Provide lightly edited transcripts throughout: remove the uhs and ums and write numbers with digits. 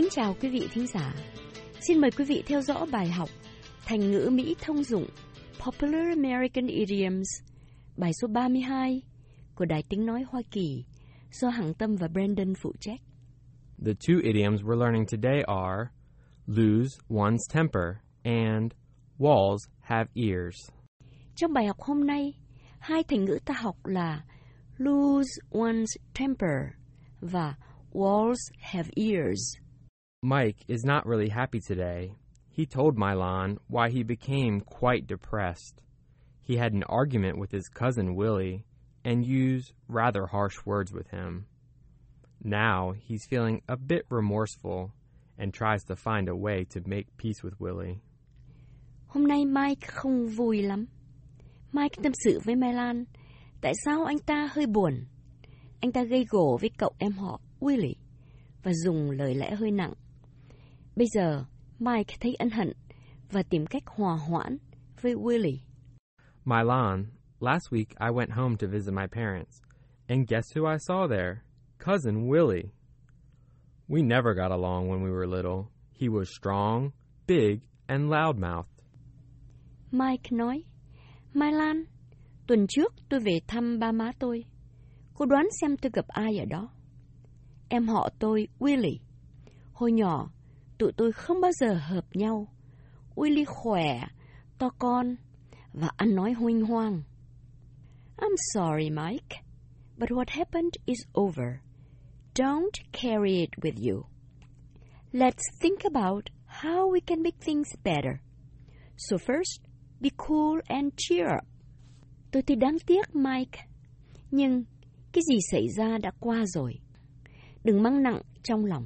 Kính chào quý vị thính giả. Xin mời quý vị theo dõi bài học Thành ngữ Mỹ thông dụng Popular American Idioms, bài số 32 của Đài Tiếng Nói Hoa Kỳ do Hằng Tâm và Brandon phụ trách. The two idioms we're learning today are lose one's temper and walls have ears. Trong bài học hôm nay, hai thành ngữ ta học là lose one's temper và walls have ears. Mike is not really happy today. He told Milan why he became quite depressed. He had an argument with his cousin Willie and used rather harsh words with him. Now he's feeling a bit remorseful and tries to find a way to make peace with Willie. Hôm nay Mike không vui lắm. Mike tâm sự với Milan tại sao anh ta hơi buồn. Anh ta gây gổ với cậu em họ Willie và dùng lời lẽ hơi nặng. Bây giờ Mike thấy ân hận và tìm cách hòa hoãn với Willie. Milan, last week I went home to visit my parents, and guess who I saw there? Cousin Willie. We never got along when we were little. He was strong, big, and loudmouthed. Mike nói, Milan, tuần trước tôi về thăm ba má tôi. Cô đoán xem tôi gặp ai ở đó? Em họ tôi, Willie. Hồi nhỏ, tụi tôi không bao giờ hợp nhau. Willie khỏe, to con và ăn nói huênh hoang. I'm sorry, Mike, but what happened is over. Don't carry it with you. Let's think about how we can make things better. So first, be cool and cheer up. Tôi thì đáng tiếc, Mike, nhưng cái gì xảy ra đã qua rồi. Đừng mang nặng trong lòng.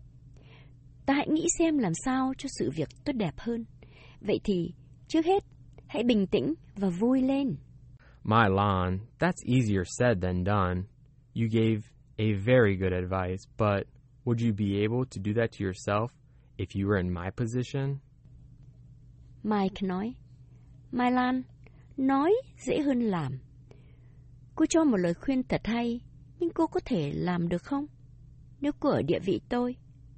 Ta hãy nghĩ xem làm sao cho sự việc tốt đẹp hơn. Vậy thì, trước hết, hãy bình tĩnh và vui lên. Milan, that's easier said than done. You gave a very good advice, but would you be able to do that to yourself if you were in my position? Mike nói, Milan, nói dễ hơn làm. Cô cho một lời khuyên thật hay, nhưng cô có thể làm được không? Nếu cô ở địa vị tôi.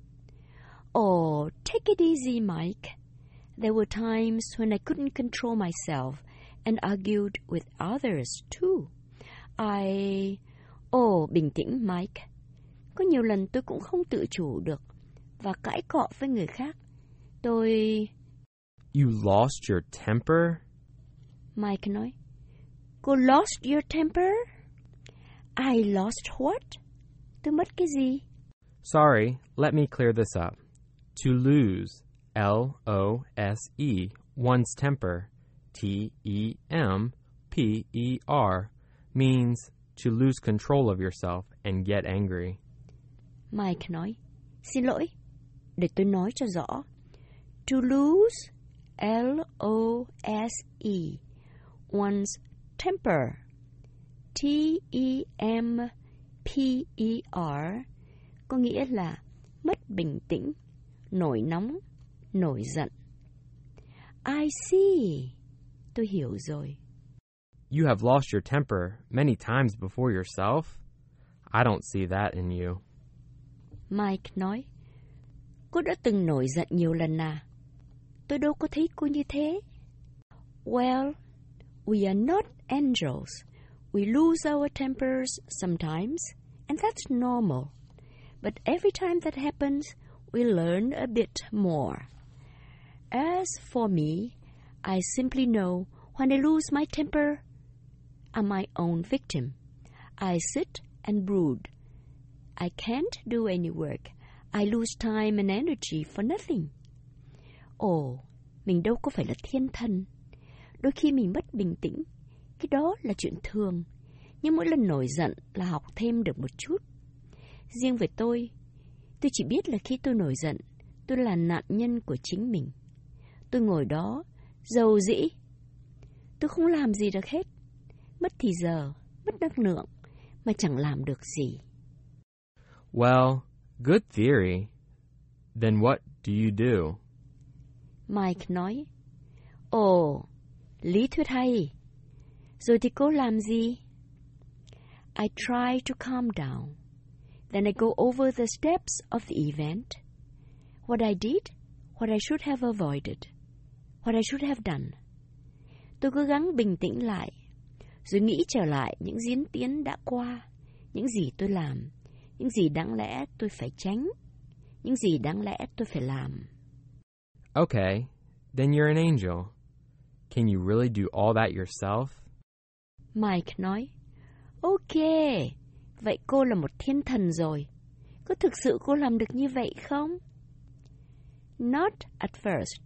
Oh, take it easy, Mike. There were times when I couldn't control myself and argued with others too. Bình tĩnh, Mike. Có nhiều lần tôi cũng không tự chủ được và cãi cọ với người khác. You lost your temper? Mike nói, cô lost your temper? I lost what? Tôi mất cái gì? Sorry, let me clear this up. To lose, L-O-S-E, one's temper, T-E-M-P-E-R, means to lose control of yourself and get angry. Mike nói, xin lỗi, để tôi nói cho rõ. To lose, L-O-S-E, one's temper, T-E-M-P-E-R, có nghĩa là mất bình tĩnh, nổi nóng, nổi giận. I see. Tôi hiểu rồi. You have lost your temper many times before yourself? I don't see that in you. Mike nói, cô đã từng nổi giận nhiều lần à? Tôi đâu có thấy cô như thế. Well, we are not angels. We lose our tempers sometimes, and that's normal. But every time that happens, we learn a bit more. As for me, I simply know when I lose my temper, I'm my own victim. I sit and brood. I can't do any work. I lose time and energy for nothing. Mình đâu có phải là thiên thần. Đôi khi mình mất bình tĩnh. Cái đó là chuyện thường. Nhưng mỗi lần nổi giận là học thêm được một chút. Riêng về tôi chỉ biết là khi tôi nổi giận, tôi là nạn nhân của chính mình. Tôi ngồi đó, dầu dĩ. Tôi không làm gì được hết. Mất thì giờ, mất năng lượng, mà chẳng làm được gì. Well, good theory. Then what do you do? Mike nói, lý thuyết hay. Rồi thì cô làm gì? I try to calm down. Then I go over the steps of the event. What I did, what I should have avoided, what I should have done. Tôi cố gắng bình tĩnh lại, rồi nghĩ trở lại những diễn tiến đã qua, những gì tôi làm, những gì đáng lẽ tôi phải tránh, những gì đáng lẽ tôi phải làm. Okay, then you're an angel. Can you really do all that yourself? Mike nói, ok, vậy cô là một thiên thần rồi. Có thực sự cô làm được như vậy không? Not at first.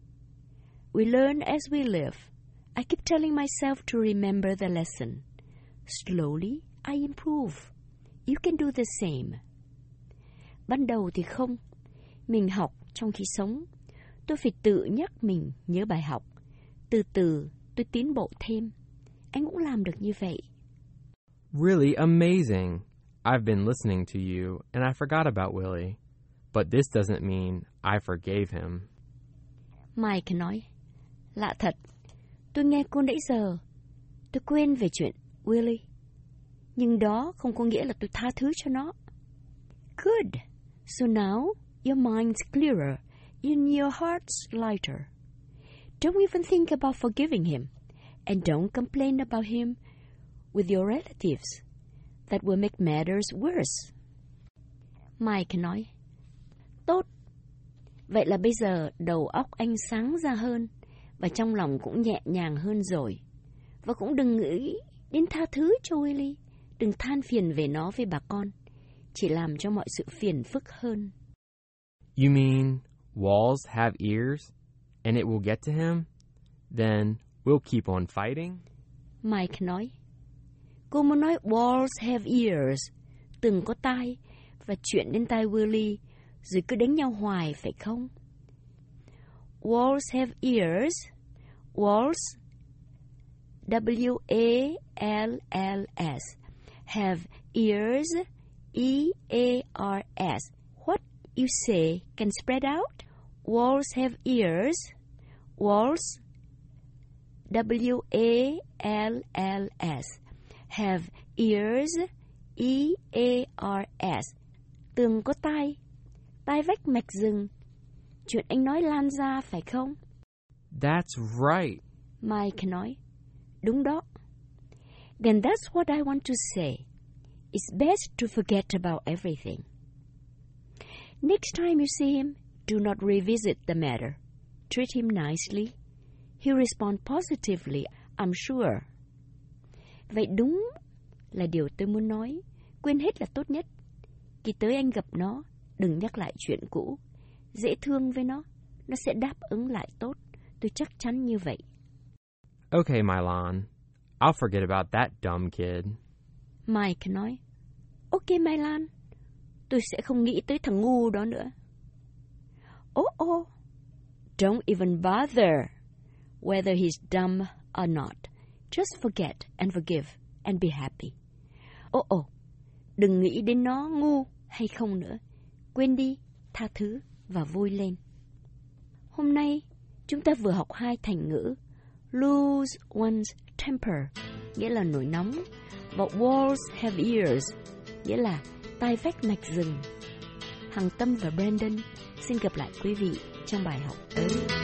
We learn as we live. I keep telling myself to remember the lesson. Slowly, I improve. You can do the same. Ban đầu thì không. Mình học trong khi sống. Tôi phải tự nhắc mình nhớ bài học. Từ từ, tôi tiến bộ thêm. Anh cũng làm được như vậy. Really amazing. I've been listening to you, and I forgot about Willie. But this doesn't mean I forgave him. Mike nói, lạ thật. Tôi nghe cô nãy giờ. Tôi quên về chuyện Willie. Nhưng đó không có nghĩa là tôi tha thứ cho nó. Good. So now, your mind's clearer, and your heart's lighter. Don't even think about forgiving him, and don't complain about him with your relatives. That will make matters worse. Mike nói, tốt. Vậy là bây giờ đầu óc anh sáng ra hơn, và trong lòng cũng nhẹ nhàng hơn rồi. Và cũng đừng nghĩ đến tha thứ cho Willie. Đừng than phiền về nó với bà con. Chỉ làm cho mọi sự phiền phức hơn. You mean walls have ears, and it will get to him? Then we'll keep on fighting? Mike nói, cô muốn nói walls have ears, tường có tai, và chuyện đến tai Willie, rồi cứ đánh nhau hoài phải không? Walls have ears. Walls, W-A-L-L-S, have ears, E-A-R-S. What you say can spread out. Walls have ears. Walls, W-A-L-L-S, have ears, E-A-R-S. Tường có tai, tai vách mạch rừng. Chuyện anh nói lan ra phải không? That's right. Mike nói, đúng đó. Then that's what I want to say. It's best to forget about everything. Next time you see him, do not revisit the matter. Treat him nicely. He'll respond positively, I'm sure. Vậy đúng là điều tôi muốn nói. Quên hết là tốt nhất. Khi tới anh gặp nó, đừng nhắc lại chuyện cũ. Dễ thương với nó sẽ đáp ứng lại tốt. Tôi chắc chắn như vậy. Okay, Milan. I'll forget about that dumb kid. Mike nói, ok Milan, tôi sẽ không nghĩ tới thằng ngu đó nữa. Oh, don't even bother whether he's dumb or not. Just forget and forgive and be happy. Đừng nghĩ đến nó ngu hay không nữa. Quên đi, tha thứ và vui lên. Hôm nay, chúng ta vừa học 2 thành ngữ lose one's temper, nghĩa là nổi nóng, và walls have ears, nghĩa là tai vách mạch rừng. Hằng Tâm và Brandon xin gặp lại quý vị trong bài học tới.